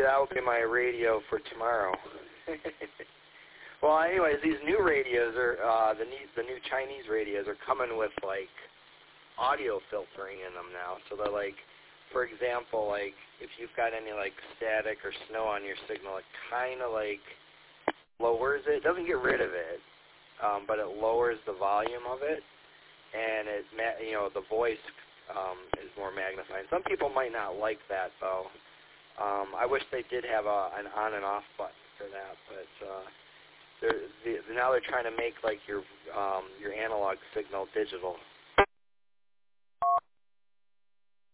that'll be my radio for tomorrow. Well, anyways, these new radios are the new Chinese radios are coming with like audio filtering in them now. So they're like, for example, like if you've got any like static or snow on your signal, it kind of like lowers it. It doesn't get rid of it, but it lowers the volume of it, and it the voice is more magnified. Some people might not like that though. I wish they did have an on and off button for that, but now they're trying to make like your analog signal digital,